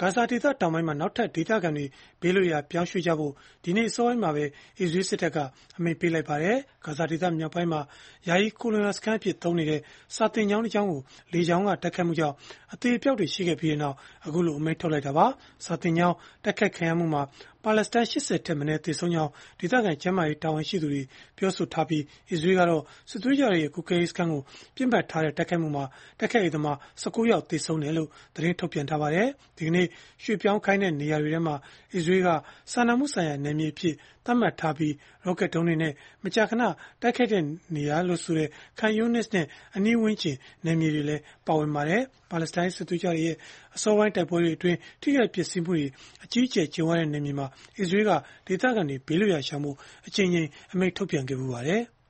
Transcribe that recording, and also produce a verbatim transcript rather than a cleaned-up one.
ဂါဇာဒေသတောင်ပိုင်းမှာနောက်ထပ်ဒေသခံတွေဘေးလွတ်ရာပြောင်းရွှေ့ကြဖို့ဒီနေ့အစောပိုင်းမှာပဲအစ္စရေးစစ်တပ်ကအမိန့်ပေးလိုက်ပါတယ်။ဂါဇာဒေသမြောက်ပိုင်းမှာယာယီခိုလှုံရာစခန်းအဖြစ်သုံးနေတဲ့စာသင်ကျောင်းတစ်ကျောင်းကိုလေကြောင်းကတိုက်ခတ်မှုကြောင့်အသေးအပျောက်တွေရှိခဲ့ပြီးနောက်အခုလိုအမိန့်ထုတ်လိုက်တာပါ။စာသင်ကျောင်းတိုက်ခိုက်ခံရမှုမှာပါလက်စတိုင်း ၈၀ ထက်မနည်းသေဆုံးကြောင်းဒေသခံကျန်းမာရေးတာဝန်ရှိသူတွေပြောဆိုထားပြီးအစ္စရေးကတော့စစ်သွေးကြွတွေရဲ့ကုကဲရေးစခန်းကိုပြစ်မှတ်ထားတဲ့တိုက်ခိုက်မှုမှာတိုက်ခိုက်ရေးသမား၁၉ယောက်သေဆုံးတယ်လို့သတင်းထုတ်ပြန်ထားပါတယ်။ဒီကနေ့ရွှေ့ပြောင်းခိုင်းတဲ့နေရာတွေထဲမှာအစ္စရေးကစာနာမှုဆိုင်ရာနယ်မြေအဖြစ်သတ်မှတ်ထားပြီးရော့ကက်ဒုံးတွေနဲ့မကြာခဏတိုက်ခိုက်တဲ့နေရာလို့ဆိုတဲ့Khan Younisနဲ့အနီးဝန်းကျင်နယ်မြေတွေလည်းပါဝင်ပါတယ်။ပါလက်စတိုင်းစစ်သွေးကြွတွေရဲ့အစောပိုင်းတိုက်ပွဲတွေအတွင်းထိခိုက်ပျက်စီးမှုတွေအကြီးအကျယ်ကြုံရတဲ့နယ်မြေမှာအစ္စရေးကဒေသခံတွေဘေးလွတ်ရာရှောင်ဖို့အကြိမ်ကြိမ်အမိန့်ထုတ်ပြန်ခဲ့ပူပါတယ်။